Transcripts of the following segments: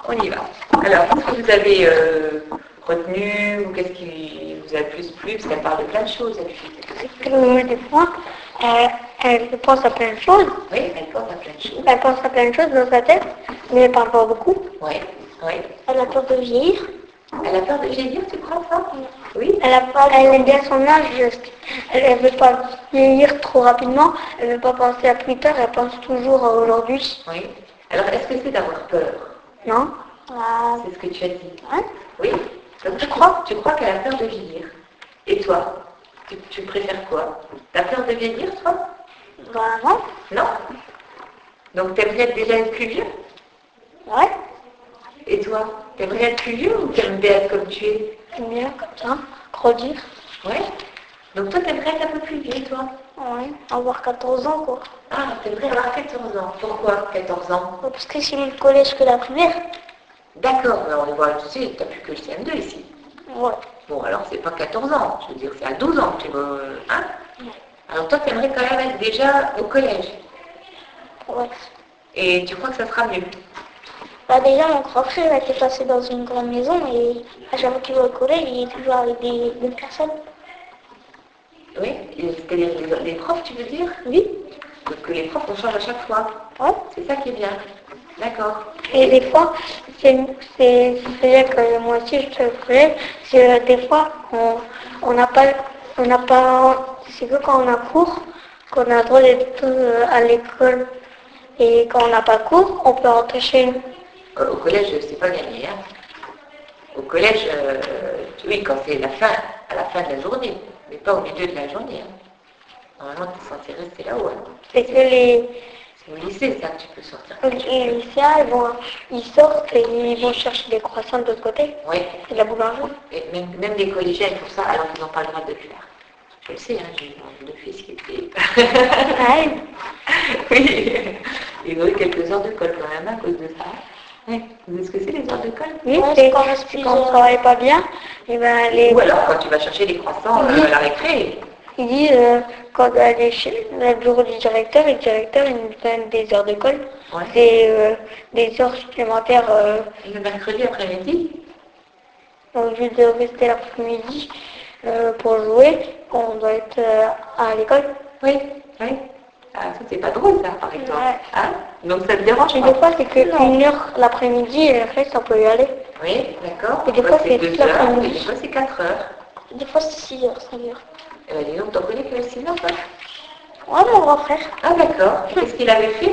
on y va. Alors, qu'est-ce que vous avez retenu ou qu'est-ce qui vous a le plus plu? Parce qu'elle parle de plein de choses, elle fait. Des fois, elle pense à plein de choses. Oui, elle pense à plein de choses. Elle pense à plein de choses dans sa tête, mais elle parle pas beaucoup. Oui, oui. Elle a peur de vieillir. Elle a peur de vieillir, tu crois ça? Oui. Elle aime bien son âge. Elle veut pas vieillir trop rapidement. Elle veut pas penser à plus tard. Elle pense toujours à aujourd'hui. Oui. Alors, est-ce que c'est d'avoir peur? Non. C'est ce que tu as dit. Hein? Oui. Donc, tu crois qu'elle a peur de vieillir. Et toi, tu préfères quoi? T'as peur de vieillir, toi? Non. Non. Donc, t'aimerais déjà être plus vieux? Ouais. Et toi, t'aimerais être plus vieux ou t'aimes bien être comme tu es? J'aime bien comme ça, grandir. Ouais. Donc toi, t'aimerais être un peu plus vieux, toi? Ouais, avoir 14 ans, quoi. Ah, t'aimerais avoir 14 ans. Pourquoi 14 ans? Parce que c'est le collège que la primaire. D'accord, alors on voit, tu sais, t'as plus que le CM2 ici. Ouais. Bon, alors c'est pas 14 ans, je veux dire, c'est à 12 ans que tu veux, hein? Ouais. Alors toi, t'aimerais quand même être déjà au collège. Ouais. Et tu crois que ça sera mieux? Bah déjà, mon grand frère a été passé dans une grande maison et à chaque fois qu'il va au collège, il est toujours avec des personnes. Oui, c'est-à-dire les profs, tu veux dire? Oui. Donc que les profs, on change à chaque fois. Ouais. C'est ça qui est bien. D'accord. Et des fois, c'est-à-dire que moi aussi je suis au collège, c'est des fois, on n'a pas, c'est que quand on a cours, qu'on a le droit d'être à l'école. Et quand on n'a pas cours, on peut rentrer chez nous. Au collège, c'est pas gagné, hein. Au collège, oui, quand c'est à la fin de la journée, mais pas au milieu de la journée. Hein. Normalement, tu es censé rester là-haut. Hein. C'est que les C'est au lycée, ça, que tu peux sortir. les lycéens, ils sortent et ils vont chercher des croissants de l'autre côté. Oui. C'est de la boulangerie. Et même les collégiens, ils font ça, alors qu'ils n'ont pas le droit de le faire. Je le sais, hein, j'ai deux fils qui étaient... Ah oui, ils ont eu quelques heures de colle quand même à cause de ça. Oui. Vous savez ce que c'est les heures de colle? oui, c'est quand on ne travaille pas bien. Et ben, Ou alors quand tu vas chercher les croissants à la récré. Il dit, quand on va aller chez le bureau du directeur, et le directeur il nous donne des heures de colle, Ouais. des heures supplémentaires. Le mercredi après-midi? Au lieu de rester l'après-midi pour jouer, on doit être à l'école. Oui, oui. Ah, ça c'est pas drôle ça, par exemple. Ouais. Hein? Donc ça te dérange Et pas? des fois c'est que 1 heure l'après-midi et le reste on peut y aller. Oui, d'accord. Et des fois c'est c'est toute 2 heures, et l'après-midi. des fois c'est 4 heures. Des fois c'est 6 heures, 5 heures. Eh bien, dis donc, t'en connais que le cinéma, toi? Ouais, mon grand frère. Ah, d'accord. Et qu'est-ce qu'il avait fait?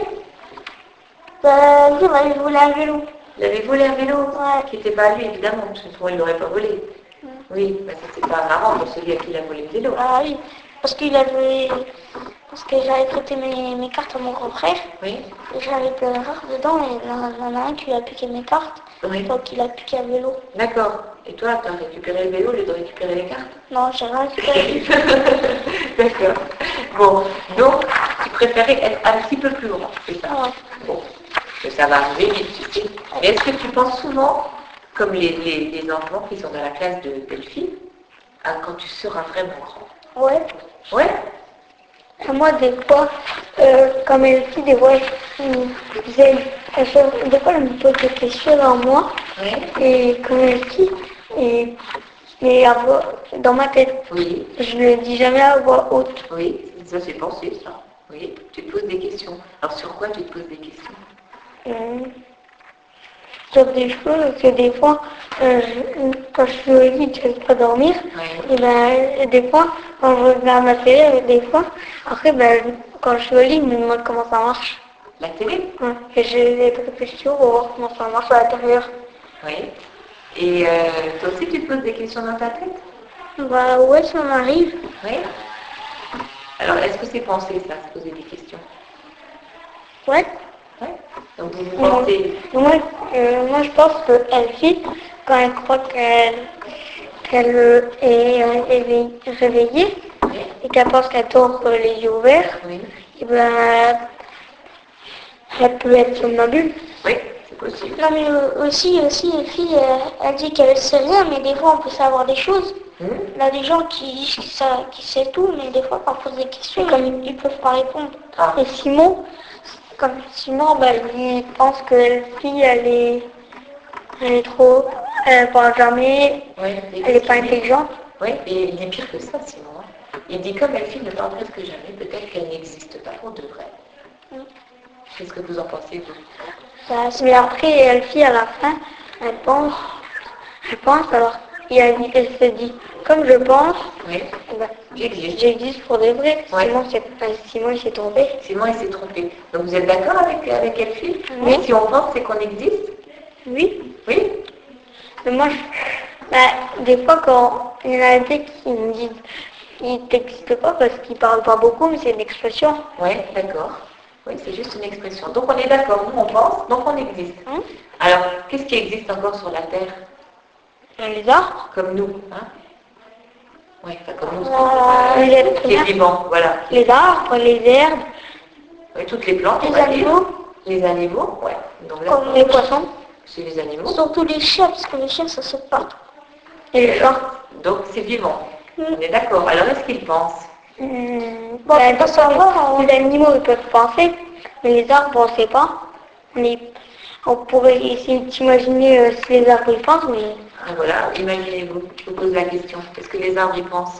Il voulait un vélo. Il avait volé un vélo, Ouais. qui n'était pas à lui, évidemment, parce que sinon il ne l'aurait pas volé. Oui, mais ça c'est pas marrant pour celui à qui il a volé le vélo. Ah oui, parce que j'avais prêté mes cartes à mon grand frère. Oui. Et j'avais plein d'erreurs dedans et il y en a un qui a piqué mes cartes. Oui. Donc il a piqué un vélo. D'accord. Et toi, tu as récupéré le vélo au lieu de récupérer les cartes? Non, j'ai rien récupéré. D'accord. Bon, donc tu préférais être un petit peu plus grand, c'est ça? Ouais. Bon, que ça va arriver vite, tu sais. Mais est-ce que tu penses souvent, comme les enfants qui sont dans la classe de Delphine, à quand tu seras vraiment grand? Ouais. Ouais. Moi, des fois, comme elle dit, des fois, des fois, elle me pose des questions dans moi. Oui. Et comme elle dit, dans ma tête, Oui. je ne le dis jamais à voix haute. Oui, ça j'ai pensé, ça. Oui, tu te poses des questions. Alors sur quoi tu te poses des questions? Sur des choses que des fois, quand je suis au lit, je ne peux pas dormir. Oui. Et ben, des fois, quand je regarde la télé, des fois, après, ben, quand je suis au lit, je me demande comment ça marche. La télé? Ouais. Et j'ai des questions pour voir comment ça marche à l'intérieur. Oui. Et toi aussi tu te poses des questions dans ta tête? Bah ouais, ça m'arrive. Oui. Alors est-ce que c'est pensé ça, se poser des questions? Ouais. Oui. Donc vous pensez... Moi, je pense qu'elle fit quand elle croit qu'elle est réveillée et qu'elle pense qu'elle dort les yeux ouverts, Oui. et ben, elle peut être somnambule. Oui, c'est possible. Non, mais aussi, les filles, elle dit qu'elle ne sait rien, mais des fois, on peut savoir des choses. Il y a des gens qui disent qu'ils savent tout, mais des fois, quand on pose des questions, comme ils ne peuvent pas répondre. Ah. Et Simon, ben, il pense que la fille, elle est Elle est trop... Elle parle jamais. Oui, Elle n'est pas intelligente. Oui, et il dit pire que ça, sinon. Hein. Il dit comme Elfie ne parle presque jamais, peut-être qu'elle n'existe pas pour de vrai. Qu'est-ce que vous en pensez, vous? Mais après, Elfie, à la fin, elle pense, alors elle se dit, comme je pense, Oui, ben, j'existe. j'existe pour de vrai. Ouais. Sinon, il s'est trompé. Simon, il s'est trompé. Donc vous êtes d'accord avec Elfie? Oui. Si on pense, c'est qu'on existe? Oui. Oui. Mais moi, des fois, quand il y en a des qui me disent, il n'existe pas parce qu'il parle pas beaucoup, mais c'est une expression. Oui, d'accord. Oui, c'est juste une expression. Donc on est d'accord, nous on pense, donc on existe. Hein? Alors, qu'est-ce qui existe encore sur la Terre? Les arbres, Comme nous, hein? Oui, enfin, comme nous, les êtres qui est humains, vivant, voilà. les arbres, les herbes, Oui, toutes les plantes, on les va dire. animaux, Les animaux, ouais. Donc là, comme les poissons, c'est les animaux. surtout les chiens, parce que les chiens, ça saute pas. Et les chats. Donc c'est vivant. On est d'accord. Alors est-ce qu'ils pensent? Les animaux, ils peuvent penser, mais les arbres, on ne sait pas. On pourrait essayer d'imaginer si les arbres ils pensent, mais... Ah, voilà, imaginez-vous, je vous pose la question. Est-ce que les arbres y pensent?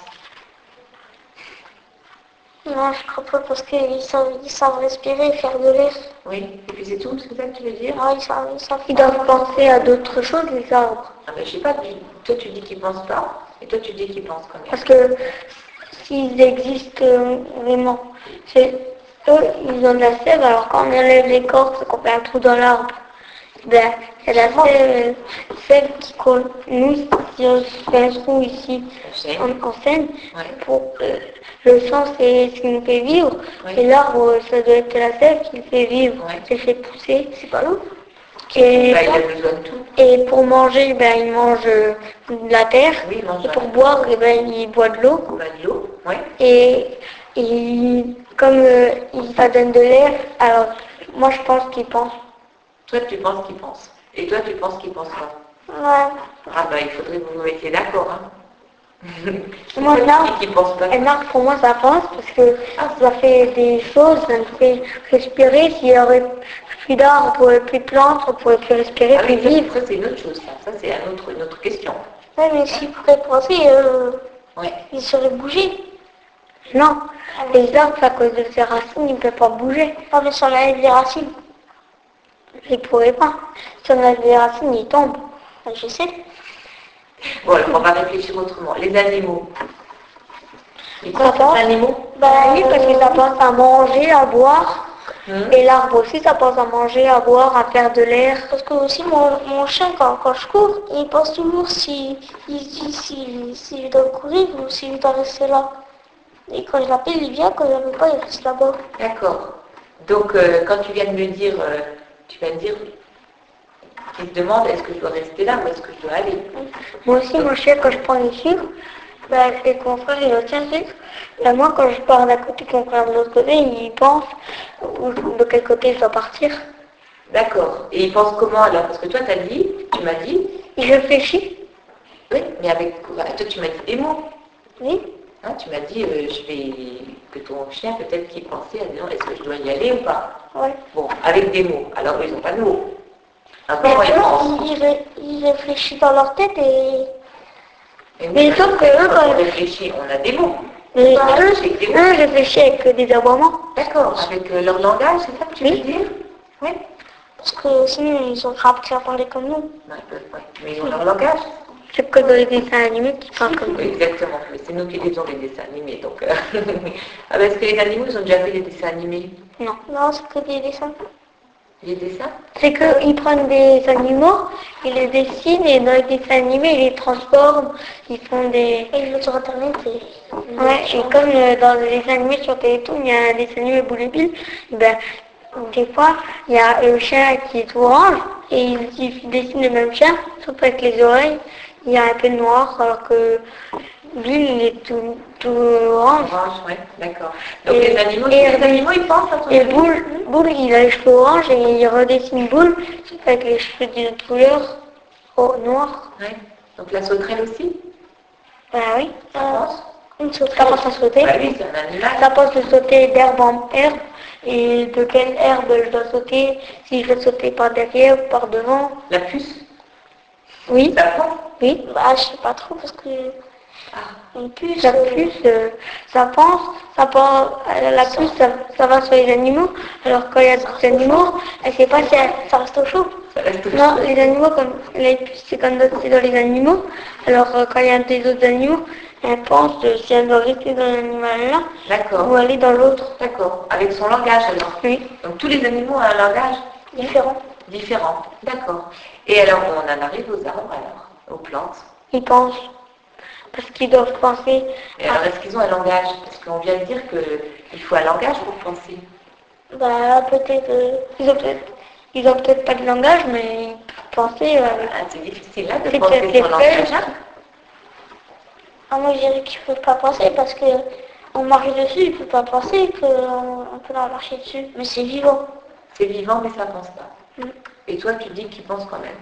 Non, je crois pas, parce qu'ils savent respirer et faire de l'air. Oui, et puis c'est tout, c'est ça que tu veux dire? Ah, ils doivent penser à d'autres choses, les arbres. Ah ben je sais pas, toi tu dis qu'ils pensent pas, et toi tu dis qu'ils pensent quand même. Parce que s'ils existent vraiment, eux, ils ont de la sève, alors quand on enlève l'écorce, qu'on fait un trou dans l'arbre, ben, c'est la sève qui colle. Nous, si on fait un trou ici, en scène, Ouais. pour le sang, c'est ce qui nous fait vivre, Ouais. et l'arbre, ça doit être la sève qui le fait vivre, Ouais. qui le fait pousser, c'est pas l'eau. Il a besoin de tout. Et pour manger, ben, il mange de la terre. Oui, il mange Et de la pour terre. boire, eh ben, il boit de l'eau. Bah, de l'eau, oui. Et comme ça donne de l'air, alors moi je pense qu'il pense. Toi tu penses qu'ils pensent. Et toi tu penses qu'ils pensent pas. Ouais. Ah bah il faudrait que vous vous mettiez d'accord, hein. Moi, Toi, tu dis qu'ils pensent pas. un arbre pour moi ça pense parce que ça fait des choses, ça nous fait respirer. S'il y aurait plus d'arbres, plus de plantes, on pourrait plus respirer, Ah plus oui, vivre. ça c'est une autre chose, ça c'est une autre question. Ouais, mais s'il pourrait penser, Ouais. il serait bougé. Non, les arbres, à cause de ses racines, ils ne peuvent pas bouger. Ah, mais si on enlève les racines, ils ne pourraient pas. Si on enlève les racines, ils tombent. Je sais. Bon alors on va réfléchir autrement. Les animaux. Ils Ça pensent pense. les animaux? Oui, parce que ça pense à manger, à boire. Et l'arbre aussi, ça pense à manger, à boire, à faire de l'air. Parce que aussi, mon chien, quand je cours, il pense toujours si je dois courir ou si je dois rester là. Et quand je l'appelle, il vient, quand je l'appelle pas, il reste là-bas. D'accord. Donc quand tu viens de me dire, il se demande est-ce que je dois rester là ou est-ce que je dois aller? Moi aussi, mon chien, quand je prends les sucres, et que mon frère, il retient le sucre, moi, quand je pars d'un côté, que mon frère de l'autre côté, il pense de quel côté je dois partir. D'accord. Et il pense comment alors? Parce que toi, tu m'as dit... Il réfléchit. Oui, mais avec... Toi, tu m'as dit des mots. Oui. Hein, tu m'as dit que ton chien, peut-être qu'il pensait à dire est-ce que je dois y aller ou pas? Oui. Bon, avec des mots. Alors, ils n'ont pas de mots. Mais Comment ils pensent? ils réfléchissent dans leur tête et... Mais sauf que eux, quand on réfléchit, on a des mots. Mais On eux réfléchit avec des mots. réfléchissent avec des aboiements. D'accord, avec leur langage, c'est ça que tu veux dire? Oui. Parce que sinon, ils ont appris à parler comme nous. Ouais, mais ils ont leur langage. C'est que dans les dessins animés qui parlent comme nous. Exactement, mais c'est nous qui faisons les dessins animés, donc... Ah, est-ce que les animaux, ils ont déjà fait des dessins animés? Non. Non, c'est que des dessins. Les dessins? C'est qu'ils prennent des animaux, ils les dessinent et dans les dessins animés, ils les transforment, ils font des... Et ils le sur internet et... Ouais, et comme dans les dessins animés sur Télétoon, il y a un dessin animé Boule Bill, ben, des fois, il y a le chien qui est tout orange et il dessine le même chien, sauf avec les oreilles, il y a un peu de noir alors que Bill, il est tout orange. Orange, oui, d'accord. Donc les animaux, ils pensent à ton Et avis? Boule, il a les cheveux orange et il redessine Boule avec les cheveux d'une autre couleur, noir. Oui. Donc la sauterelle aussi? Ben oui. Ça pense? Ça pense à sauter. Bah oui, c'est un animal. Ça pense de sauter d'herbe en herbe. Et de quelle herbe je dois sauter? Si je dois sauter par derrière ou par devant. La puce? Oui. Ça pense? Oui. Bah, je sais pas trop parce que Ah, une puce, ça pense, la puce, ça va sur les animaux, alors quand il y a des animaux, elle sait pas si ça reste au chaud. ça reste au Non, chaud. les animaux, comme les puces, c'est comme c'est dans les animaux, alors quand il y a des autres animaux, elle pense si elle doit rester dans l'animal-là D'accord. ou aller dans l'autre. D'accord. Avec son langage alors. Oui. Donc tous les animaux ont un langage Différent. différent. D'accord. Et alors on en arrive aux arbres alors, aux plantes. Ils pensent. Parce qu'ils doivent penser. Et alors est-ce qu'ils ont un langage? Parce qu'on vient de dire qu'il faut un langage pour penser. Bah, peut-être, ils ont peut-être pas de langage, mais ils peuvent penser. Ah, c'est difficile là de C'est penser peut-être son les langage. feuilles. Ah, moi, je dirais qu'ils ne peuvent pas penser parce que on marche dessus, ils ne peuvent pas penser qu'on peut leur marcher dessus. Mais c'est vivant. C'est vivant, mais ça ne pense pas. Mm. Et toi, tu dis qu'il pense quand même.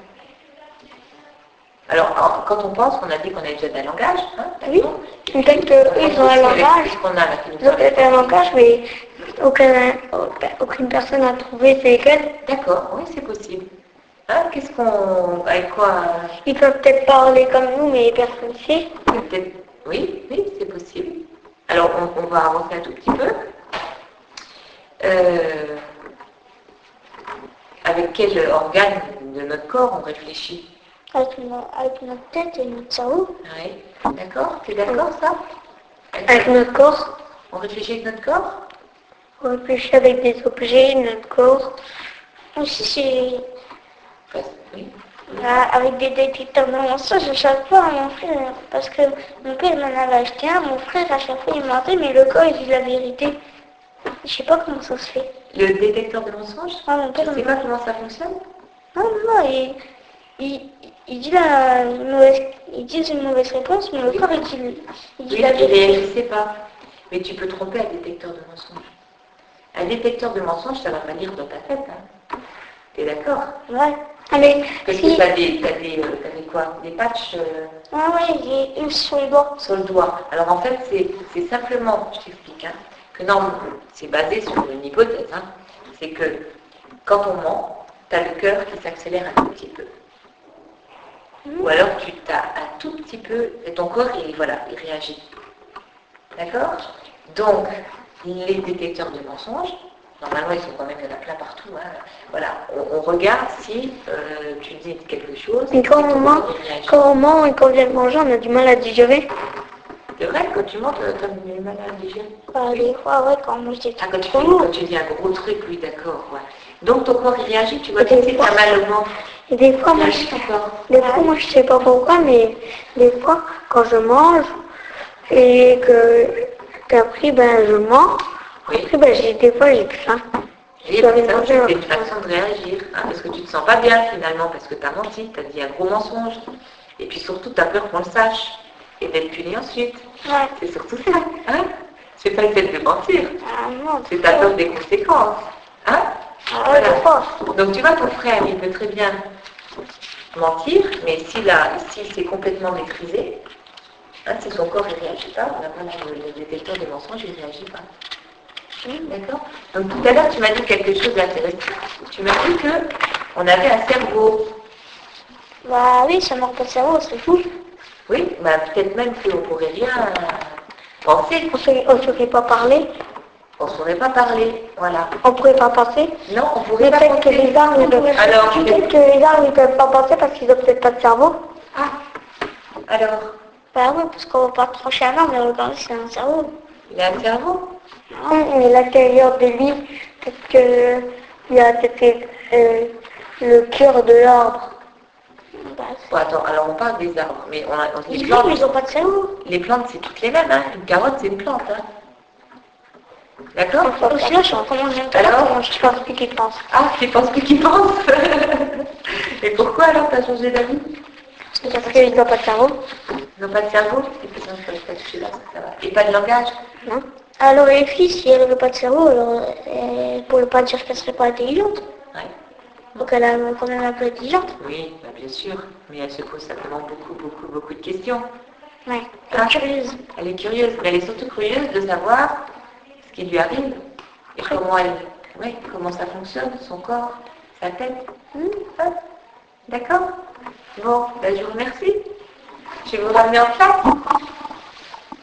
Alors, quand on pense, on a dit qu'on a déjà un langage. Hein, Oui, peut-être qu'ils ont un langage. Ils ont peut-être un langage, mais aucune personne n'a trouvé c'est lequel. D'accord, oui, c'est possible. Hein, qu'est-ce qu'on... Avec quoi Ils peuvent peut-être parler comme nous, mais personne ne sait. Peut-être... Oui, oui, c'est possible. Alors, on va avancer un tout petit peu. Avec quel organe de notre corps on réfléchit? Avec notre tête et notre cerveau. Oui, d'accord. Tu es d'accord, ça? Avec notre corps. On réfléchit avec notre corps? On réfléchit avec des objets, notre corps. Aussi, c'est... Oui. Avec des détecteurs de mensonges à chaque fois à mon frère. Parce que mon père m'en avait acheté un, mon frère à chaque fois il mentait, mais le corps il dit la vérité. Je sais pas comment ça se fait. Le détecteur de mensonges? Ah, mon père, tu sais pas comment ça fonctionne? Non, il dit une mauvaise réponse, mais le corps il dit la Il vérité. ne réagissait pas. Mais tu peux tromper un détecteur de mensonges. Un détecteur de mensonges, ça ne va pas lire dans ta tête. Hein. Tu es d'accord? Ouais. Ah, mais parce si... que t'as des quoi? Des patchs Ah ouais, j'ai une sur le doigt. sur le doigt. Alors en fait, c'est simplement, je t'explique, hein, que non, c'est basé sur une hypothèse. Hein, c'est que quand on ment, tu as le cœur qui s'accélère un tout petit peu. Ou alors tu t'as un tout petit peu, et ton corps, il réagit. D'accord? Donc, les détecteurs de mensonges, normalement, ils sont quand même, il y en a plein partout. Hein. Voilà, on regarde si tu dis quelque chose. Et quand on ment et qu'on vient de manger, on a du mal à digérer. C'est vrai, quand tu mens, tu as du mal à digérer. Des fois, ouais, quand on mange des trucs. quand tu dis un gros truc, oui, d'accord. Ouais. Donc ton corps, il réagit, tu vois bien que tu as mal au ventre. Et des fois, moi, je sais pas pourquoi, mais des fois, quand je mange et qu'après, ben, je mens, oui. Après, ben, des fois, j'ai faim. Et ça, c'est une façon de réagir, hein, parce que tu te sens pas bien finalement, parce que tu as menti, tu as dit un gros mensonge. Et puis surtout, tu as peur qu'on le sache, et d'être puni ensuite. Ouais. C'est surtout ça. Hein, c'est pas le fait de mentir. Ah, non, c'est ta peur des conséquences. Hein, voilà. Donc tu vois, ton frère, il peut très bien mentir, mais si c'est complètement maîtrisé, hein, si son corps ne réagit pas, le détecteur des mensonges, il ne réagit pas. D'accord? Donc tout à l'heure, tu m'as dit quelque chose d'intéressant. Tu m'as dit qu'on avait un cerveau. Bah oui, ça manque pas de cerveau, c'est fou. Oui, bah peut-être même qu'on ne pourrait rien penser. On ne saurait pas parler. On ne saurait pas parler, voilà. On ne pourrait pas penser. Non, on ne pourrait pas penser. Peut-être que les arbres, ils ne peuvent pas penser parce qu'ils n'ont peut-être pas de cerveau. Ah, alors? Bah oui, parce qu'on ne va pas trancher un arbre, mais regarder c'est un cerveau. Il a un cerveau? Non, mais l'intérieur de lui, peut-être qu'il y a peut-être le cœur de l'arbre. Bon, attends, alors on parle des arbres, mais les plantes, ils n'ont pas de cerveau. Les plantes, c'est toutes les mêmes, hein. Une carotte, c'est une plante, hein. D'accord? Aussi là, je suis en train de manger une carotte, comment je pense plus qu'ils pensent. Ah, tu penses plus qu'ils pensent? Et pourquoi alors tu as changé d'avis? Parce qu'ils n'ont pas de cerveau. Ils n'ont pas de cerveau? Et pas de langage? Non. Alors les filles, si elles n'avaient pas de cerveau, alors elles ne pourraient pas dire qu'elles ne seraient pas intelligentes. Ouais. Donc elle est quand même un peu intelligente. Oui, bah bien sûr, mais elle se pose simplement beaucoup de questions. Ouais, elle est curieuse. Elle est curieuse, mais elle est surtout curieuse de savoir ce qui lui arrive et comment ça fonctionne, son corps, sa tête. D'accord? Bon, ben, je vous remercie. Je vais vous ramener en classe.